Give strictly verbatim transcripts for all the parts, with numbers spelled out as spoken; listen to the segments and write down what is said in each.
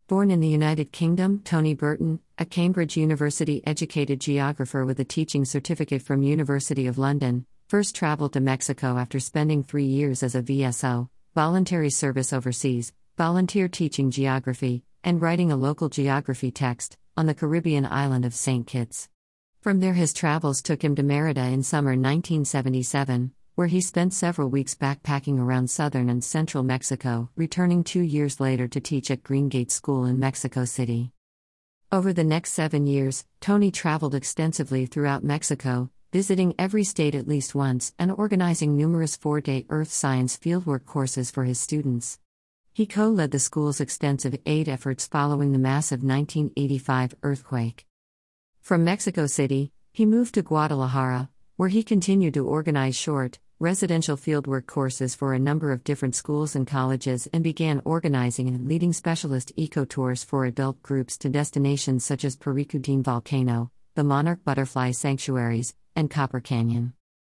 Born in the United Kingdom, Tony Burton, a Cambridge University-educated geographer with a teaching certificate from University of London, first traveled to Mexico after spending three years as a V S O, voluntary service overseas, volunteer teaching geography, and writing a local geography text, on the Caribbean island of Saint Kitts. From there his travels took him to Mérida in summer nineteen seventy-seven, where he spent several weeks backpacking around southern and central Mexico, returning two years later to teach at Green Gate School in Mexico City. Over the next seven years, Tony traveled extensively throughout Mexico, visiting every state at least once and organizing numerous four-day earth science fieldwork courses for his students. He co-led the school's extensive aid efforts following the massive nineteen eighty-five earthquake. From Mexico City, he moved to Guadalajara, where he continued to organize short, residential fieldwork courses for a number of different schools and colleges and began organizing and leading specialist eco-tours for adult groups to destinations such as Paricutin Volcano, the Monarch Butterfly Sanctuaries, and Copper Canyon.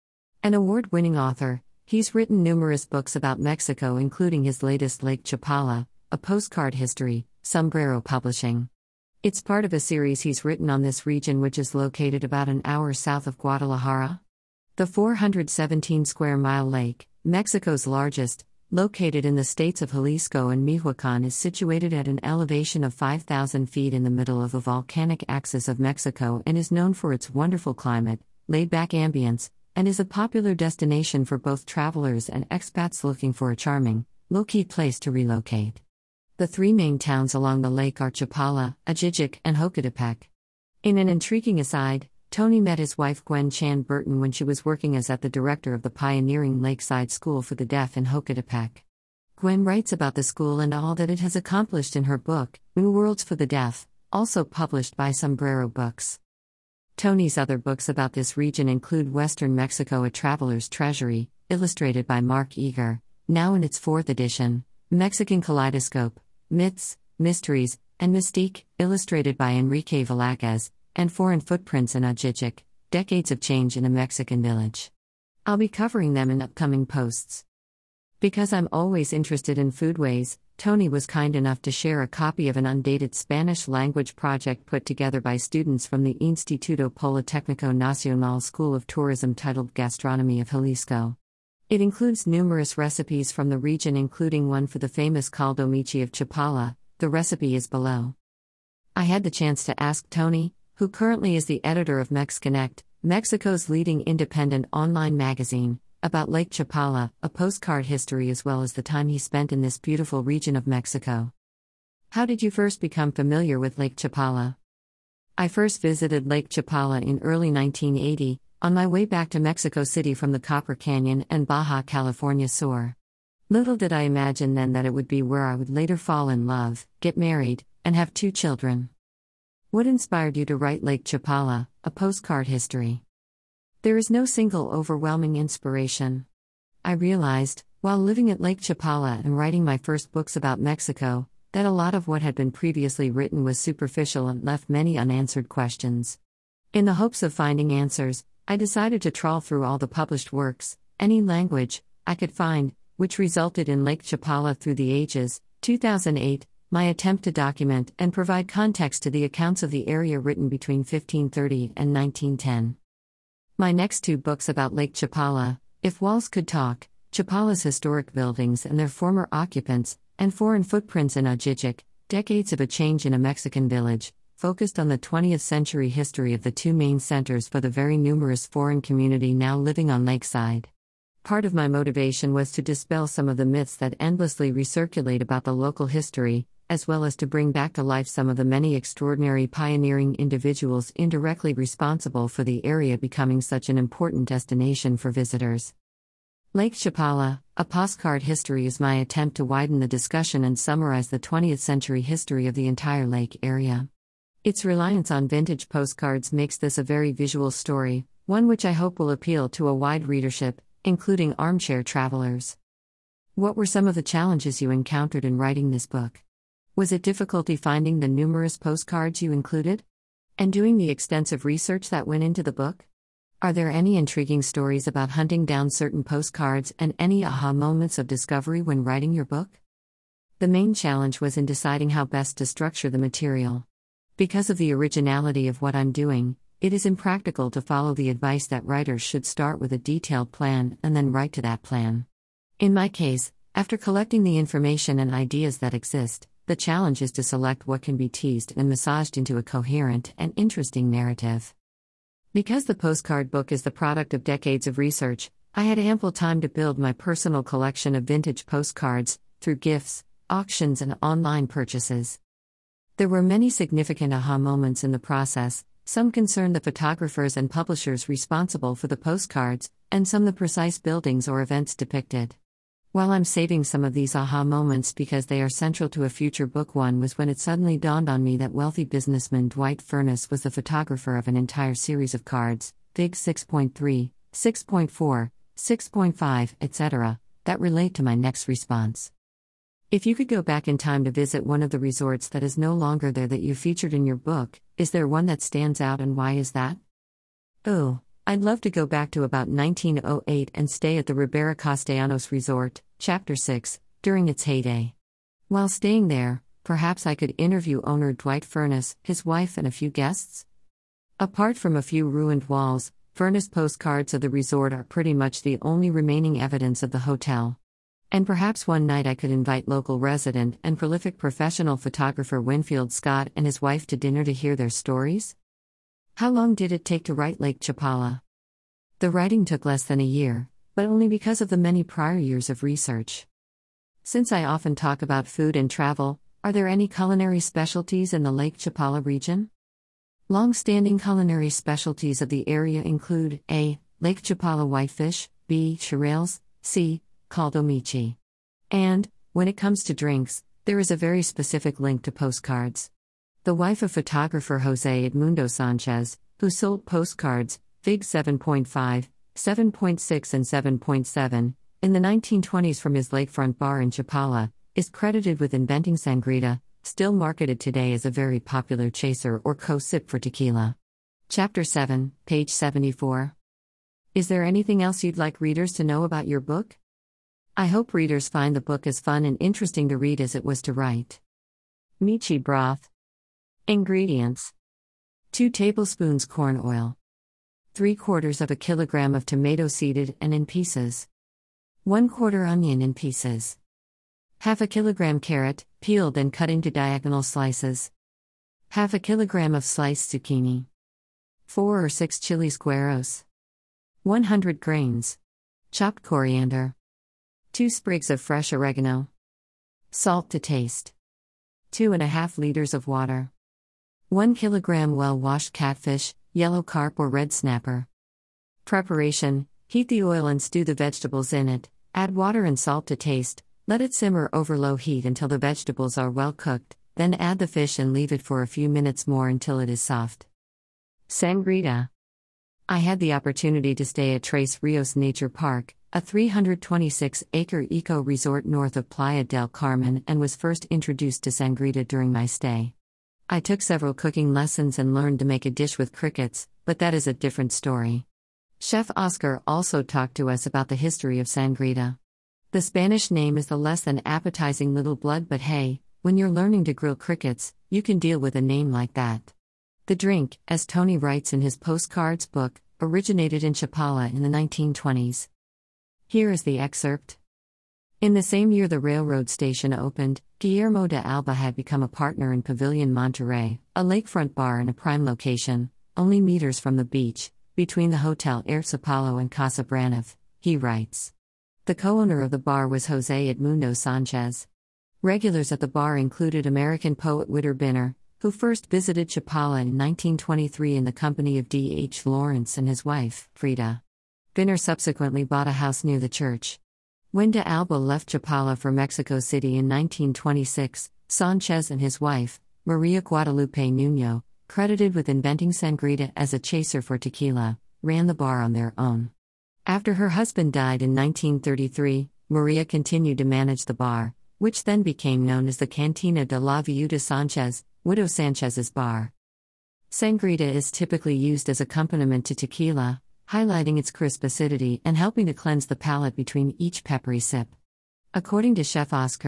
An award-winning author, he's written numerous books about Mexico including his latest Lake Chapala, A Postcard History, Sombrero Publishing. It's part of a series he's written on this region which is located about an hour south of Guadalajara. The four hundred seventeen square mile lake, Mexico's largest, located in the states of Jalisco and Michoacán, is situated at an elevation of five thousand feet in the middle of the volcanic axis of Mexico and is known for its wonderful climate, laid-back ambience, and is a popular destination for both travelers and expats looking for a charming, low-key place to relocate. The three main towns along the lake are Chapala, Ajijic, and Jocotepec. In an intriguing aside, Tony met his wife Gwen Chan Burton when she was working as at the director of the pioneering Lakeside School for the Deaf in Jocotepec. Gwen writes about the school and all that it has accomplished in her book, New Worlds for the Deaf, also published by Sombrero Books. Tony's other books about this region include Western Mexico: A Traveler's Treasury, illustrated by Mark Eager, now in its fourth edition, Mexican Kaleidoscope, Myths, Mysteries, and Mystique, illustrated by Enrique Velázquez, and Foreign Footprints in Ajijic, Decades of Change in a Mexican Village. I'll be covering them in upcoming posts. Because I'm always interested in foodways, Tony was kind enough to share a copy of an undated Spanish-language project put together by students from the Instituto Politécnico Nacional School of Tourism titled Gastronomy of Jalisco. It includes numerous recipes from the region including one for the famous caldo michi of Chapala. The recipe is below. I had the chance to ask Tony, who currently is the editor of MexConnect, Mexico's leading independent online magazine, about Lake Chapala, a postcard history as well as the time he spent in this beautiful region of Mexico. How did you first become familiar with Lake Chapala? I first visited Lake Chapala in early nineteen eighty, on my way back to Mexico City from the Copper Canyon and Baja California Sur. Little did I imagine then that it would be where I would later fall in love, get married, and have two children. What inspired you to write Lake Chapala, A Postcard History? There is no single overwhelming inspiration. I realized, while living at Lake Chapala and writing my first books about Mexico, that a lot of what had been previously written was superficial and left many unanswered questions. In the hopes of finding answers, I decided to trawl through all the published works, any language, I could find, which resulted in Lake Chapala Through the Ages, two thousand eight, my attempt to document and provide context to the accounts of the area written between fifteen thirty and nineteen ten. My next two books about Lake Chapala, If Walls Could Talk, Chapala's Historic Buildings and Their Former Occupants, and Foreign Footprints in Ajijic, Decades of a Change in a Mexican Village, focused on the twentieth century history of the two main centers for the very numerous foreign community now living on Lakeside. Part of my motivation was to dispel some of the myths that endlessly recirculate about the local history, as well as to bring back to life some of the many extraordinary pioneering individuals indirectly responsible for the area becoming such an important destination for visitors. Lake Chapala, A Postcard History is my attempt to widen the discussion and summarize the twentieth century history of the entire lake area. Its reliance on vintage postcards makes this a very visual story, one which I hope will appeal to a wide readership, including armchair travelers. What were some of the challenges you encountered in writing this book? Was it difficulty finding the numerous postcards you included? And doing the extensive research that went into the book? Are there any intriguing stories about hunting down certain postcards and any aha moments of discovery when writing your book? The main challenge was in deciding how best to structure the material. Because of the originality of what I'm doing, it is impractical to follow the advice that writers should start with a detailed plan and then write to that plan. In my case, after collecting the information and ideas that exist, the challenge is to select what can be teased and massaged into a coherent and interesting narrative. Because the postcard book is the product of decades of research, I had ample time to build my personal collection of vintage postcards, through gifts, auctions, and online purchases. There were many significant aha moments in the process. Some concerned the photographers and publishers responsible for the postcards, and some the precise buildings or events depicted. While I'm saving some of these aha moments because they are central to a future book, one was when it suddenly dawned on me that wealthy businessman Dwight Furness was the photographer of an entire series of cards, Fig six point three, six point four, six point five, et cetera, that relate to my next response. If you could go back in time to visit one of the resorts that is no longer there that you featured in your book, is there one that stands out, and why is that? Oh, I'd love to go back to about nineteen oh eight and stay at the Ribera Castellanos Resort, Chapter six, during its heyday. While staying there, perhaps I could interview owner Dwight Furness, his wife, and a few guests? Apart from a few ruined walls, Furness postcards of the resort are pretty much the only remaining evidence of the hotel. And perhaps one night I could invite local resident and prolific professional photographer Winfield Scott and his wife to dinner to hear their stories? How long did it take to write Lake Chapala? The writing took less than a year, but only because of the many prior years of research. Since I often talk about food and travel, are there any culinary specialties in the Lake Chapala region? Long-standing culinary specialties of the area include A. Lake Chapala whitefish, B. Shirelles, C. Caldo michi. And, when it comes to drinks, there is a very specific link to postcards. The wife of photographer Jose Edmundo Sanchez, who sold postcards, Fig seven point five, seven point six and seven point seven, in the nineteen twenties from his lakefront bar in Chapala, is credited with inventing sangrita, still marketed today as a very popular chaser or co-sip for tequila. Chapter seven, page seventy-four. Is there anything else you'd like readers to know about your book? I hope readers find the book as fun and interesting to read as it was to write. Michi broth. Ingredients: two tablespoons corn oil, three quarters of a kilogram of tomato seeded and in pieces, one quarter onion in pieces, half a kilogram carrot, peeled and cut into diagonal slices, half a kilogram of sliced zucchini, four or six chili squaros, one hundred grains, chopped coriander, two sprigs of fresh oregano, salt to taste, two and a half liters of water. one kilogram well-washed catfish, yellow carp or red snapper. Preparation: heat the oil and stew the vegetables in it, add water and salt to taste, let it simmer over low heat until the vegetables are well cooked, then add the fish and leave it for a few minutes more until it is soft. Sangrita. I had the opportunity to stay at Tres Rios Nature Park, a three hundred twenty-six acre eco-resort north of Playa del Carmen, and was first introduced to sangrita during my stay. I took several cooking lessons and learned to make a dish with crickets, but that is a different story. Chef Oscar also talked to us about the history of sangrita. The Spanish name is the less than appetizing little blood, but hey, when you're learning to grill crickets, you can deal with a name like that. The drink, as Tony writes in his postcards book, originated in Chapala in the nineteen twenties. Here is the excerpt. In the same year the railroad station opened, Guillermo de Alba had become a partner in Pavilion Monterrey, a lakefront bar in a prime location, only meters from the beach, between the Hotel Air Chapala and Casa Braniff, he writes. The co-owner of the bar was Jose Edmundo Sanchez. Regulars at the bar included American poet Whitter Binner, who first visited Chapala in nineteen twenty-three in the company of D H Lawrence and his wife, Frida. Binner subsequently bought a house near the church. When de Alba left Chapala for Mexico City in nineteen twenty-six, Sanchez and his wife, Maria Guadalupe Nuño, credited with inventing sangrita as a chaser for tequila, ran the bar on their own. After her husband died in nineteen thirty-three, Maria continued to manage the bar, which then became known as the Cantina de la Viuda Sanchez, Widow Sanchez's bar. Sangrita is typically used as accompaniment to tequila, highlighting its crisp acidity and helping to cleanse the palate between each peppery sip. According to Chef Oscar,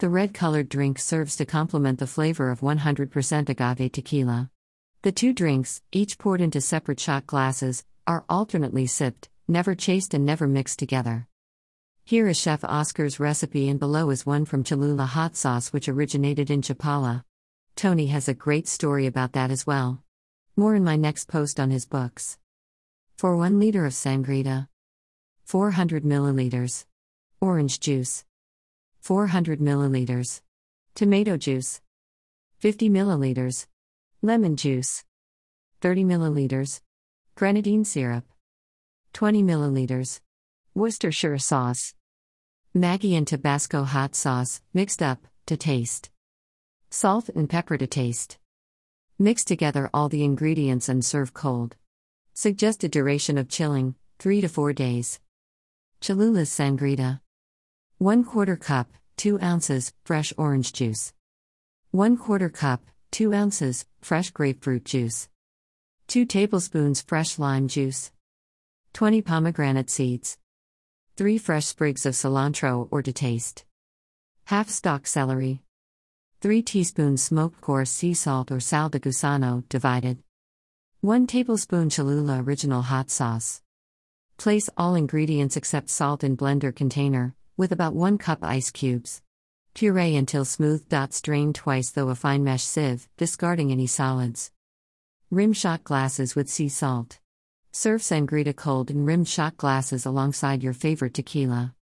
The red-colored drink serves to complement the flavor of one hundred percent agave tequila. The two drinks, each poured into separate shot glasses, are alternately sipped, never chased and never mixed together. Here is Chef Oscar's recipe, and below is one from Cholula hot sauce, which originated in Chapala. Tony has a great story about that as well. More in my next post on his books. For one liter of Sangrita, four hundred milliliters. Orange juice, four hundred milliliters. Tomato juice, fifty milliliters. Lemon juice, thirty milliliters. Grenadine syrup, twenty milliliters. Worcestershire sauce. Maggi and Tabasco hot sauce, mixed up, to taste. Salt and pepper to taste. Mix together all the ingredients and serve cold. Suggested duration of chilling, three to four days. Cholula's Sangrita. one quarter cup, two ounces, fresh orange juice. one quarter cup, two ounces, fresh grapefruit juice. two tablespoons fresh lime juice. twenty pomegranate seeds. three fresh sprigs of cilantro or to taste. Half stalk celery. three teaspoons smoked coarse sea salt or sal de gusano, divided. one tablespoon Cholula original hot sauce. Place all ingredients except salt in blender container, with about one cup ice cubes. Puree until smooth. Strain twice through a fine mesh sieve, discarding any solids. Rim shot glasses with sea salt. Serve Sangrita cold in rimmed shot glasses alongside your favorite tequila.